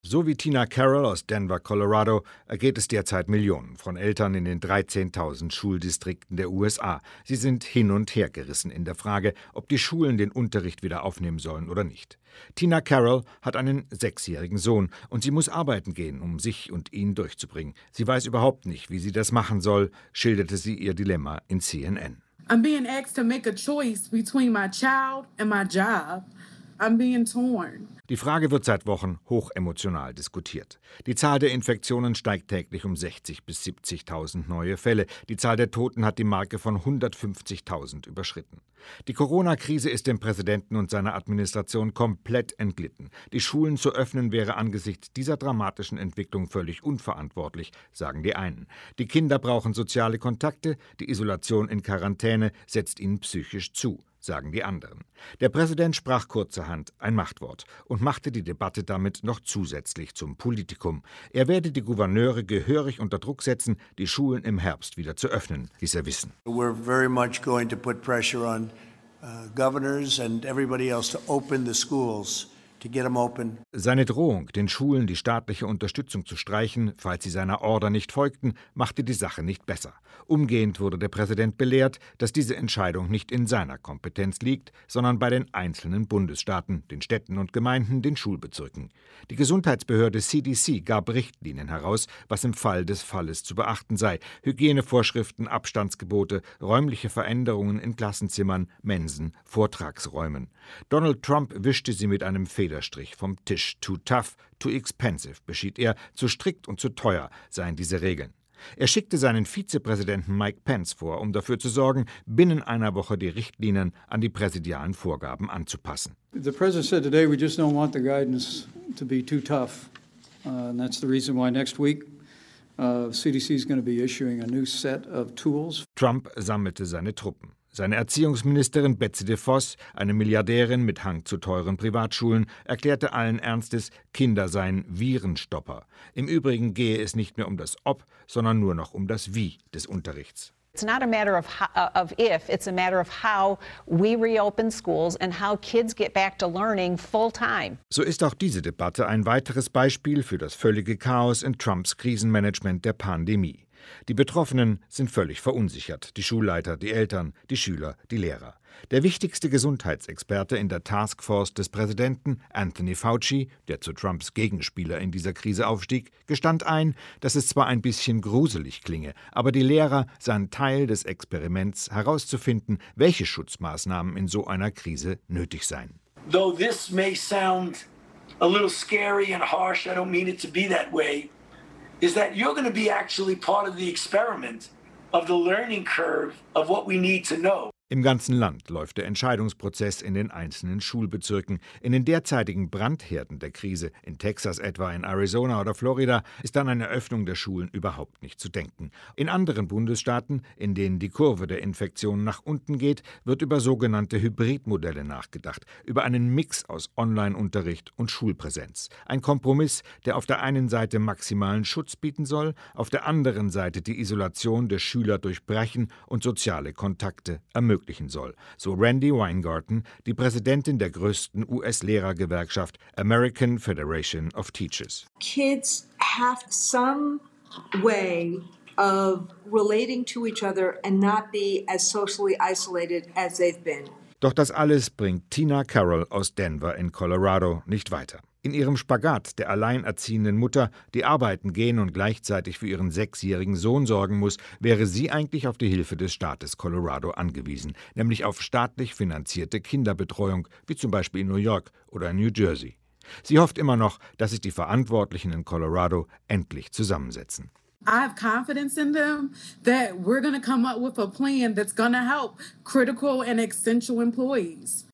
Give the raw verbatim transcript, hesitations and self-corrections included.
So wie Tina Carroll aus Denver, Colorado, ergeht es derzeit Millionen von Eltern in den dreizehntausend Schuldistrikten der U S A. Sie sind hin und her gerissen in der Frage, ob die Schulen den Unterricht wieder aufnehmen sollen oder nicht. Tina Carroll hat einen sechsjährigen Sohn und sie muss arbeiten gehen, um sich und ihn durchzubringen. Sie weiß überhaupt nicht, wie sie das machen soll, schilderte sie ihr Dilemma in C N N. I'm being asked to make a choice between my child and my job. I'm being torn. Die Frage wird seit Wochen hochemotional diskutiert. Die Zahl der Infektionen steigt täglich um sechzig bis siebzigtausend neue Fälle. Die Zahl der Toten hat die Marke von hundertfünfzigtausend überschritten. Die Corona-Krise ist dem Präsidenten und seiner Administration komplett entglitten. Die Schulen zu öffnen wäre angesichts dieser dramatischen Entwicklung völlig unverantwortlich, sagen die einen. Die Kinder brauchen soziale Kontakte, die Isolation in Quarantäne setzt ihnen psychisch zu, sagen die anderen. Der Präsident sprach kurzerhand ein Machtwort und machte die Debatte damit noch zusätzlich zum Politikum. Er werde die Gouverneure gehörig unter Druck setzen, die Schulen im Herbst wieder zu öffnen, ließ er wissen. We're very much going to put pressure on uh, governors and everybody else to open the schools. Seine Drohung, den Schulen die staatliche Unterstützung zu streichen, falls sie seiner Order nicht folgten, machte die Sache nicht besser. Umgehend wurde der Präsident belehrt, dass diese Entscheidung nicht in seiner Kompetenz liegt, sondern bei den einzelnen Bundesstaaten, den Städten und Gemeinden, den Schulbezirken. Die Gesundheitsbehörde C D C gab Richtlinien heraus, was im Fall des Falles zu beachten sei. Hygienevorschriften, Abstandsgebote, räumliche Veränderungen in Klassenzimmern, Mensen, Vortragsräumen. Donald Trump wischte sie mit einem Federstrich vom Tisch. Too tough, too expensive, beschied er, zu strikt und zu teuer seien diese Regeln. Er schickte seinen Vizepräsidenten Mike Pence vor, um dafür zu sorgen, binnen einer Woche die Richtlinien an die präsidialen Vorgaben anzupassen. The president said today we just don't want the guidance to be too tough. Uh, and that's the reason why next week uh, C D C is going to be issuing a new set of tools. Trump sammelte seine Truppen. Seine Erziehungsministerin Betsy DeVos, eine Milliardärin mit Hang zu teuren Privatschulen, erklärte allen Ernstes, Kinder seien Virenstopper. Im Übrigen gehe es nicht mehr um das Ob, sondern nur noch um das Wie des Unterrichts. It's not a matter of, how, of if, it's a matter of how we reopen schools and how kids get back to learning full time. So ist auch diese Debatte ein weiteres Beispiel für das völlige Chaos in Trumps Krisenmanagement der Pandemie. Die Betroffenen sind völlig verunsichert, die Schulleiter, die Eltern, die Schüler, die Lehrer. Der wichtigste Gesundheitsexperte in der Taskforce des Präsidenten, Anthony Fauci, der zu Trumps Gegenspieler in dieser Krise aufstieg, gestand ein, dass es zwar ein bisschen gruselig klinge, aber die Lehrer seien Teil des Experiments, herauszufinden, welche Schutzmaßnahmen in so einer Krise nötig seien. Though this may sound a little scary and harsh, I don't mean it to be that way. Is that you're going to be actually part of the experiment of the learning curve of what we need to know. Im ganzen Land läuft der Entscheidungsprozess in den einzelnen Schulbezirken. In den derzeitigen Brandherden der Krise, in Texas etwa, in Arizona oder Florida, ist an eine Öffnung der Schulen überhaupt nicht zu denken. In anderen Bundesstaaten, in denen die Kurve der Infektion nach unten geht, wird über sogenannte Hybridmodelle nachgedacht, über einen Mix aus Online-Unterricht und Schulpräsenz. Ein Kompromiss, der auf der einen Seite maximalen Schutz bieten soll, auf der anderen Seite die Isolation der Schüler durchbrechen und soziale Kontakte ermöglichen soll, so Randi Weingarten, die Präsidentin der größten U S-Lehrergewerkschaft American Federation of Teachers. Kids have some way of relating to each other and not be as socially isolated as they've been. Doch das alles bringt Tina Carroll aus Denver in Colorado nicht weiter. In ihrem Spagat der alleinerziehenden Mutter, die arbeiten gehen und gleichzeitig für ihren sechsjährigen Sohn sorgen muss, wäre sie eigentlich auf die Hilfe des Staates Colorado angewiesen, nämlich auf staatlich finanzierte Kinderbetreuung, wie zum Beispiel in New York oder in New Jersey. Sie hofft immer noch, dass sich die Verantwortlichen in Colorado endlich zusammensetzen. I have confidence in them that we're going to come up with a plan that's going to help critical and essential employees.